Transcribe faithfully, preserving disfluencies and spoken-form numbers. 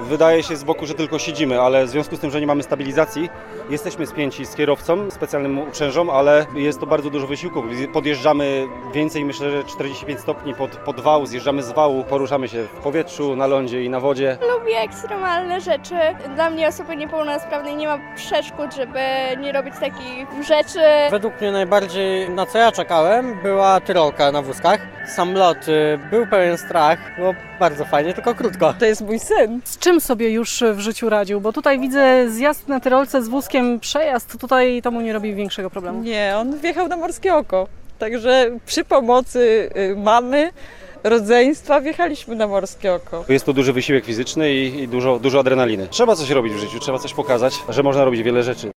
Wydaje się z boku, że tylko siedzimy, ale w związku z tym, że nie mamy stabilizacji, jesteśmy spięci z kierowcą, specjalnym uprzężą, ale jest to bardzo dużo wysiłku. Podjeżdżamy więcej, myślę, że czterdzieści pięć stopni pod, pod wał, zjeżdżamy z wału, poruszamy się w powietrzu, na lądzie i na wodzie. Lubię ekstremalne rzeczy. Dla mnie, osoby niepełnosprawnej, nie ma przeszkód, żeby nie robić takich rzeczy. Według mnie najbardziej, na co ja czekałem, była tyrolka na wózkach. Sam lot y, był pełen strach, było bardzo fajnie, tylko krótko. To jest mój syn. Z czym sobie już w życiu radził? Bo tutaj widzę zjazd na tyrolce z wózkiem, przejazd, tutaj to mu nie robi większego problemu. Nie, on wjechał na Morskie Oko. Także przy pomocy y, mamy, rodzeństwa wjechaliśmy na Morskie Oko. Jest to duży wysiłek fizyczny i, i dużo, dużo adrenaliny. Trzeba coś robić w życiu, trzeba coś pokazać, że można robić wiele rzeczy.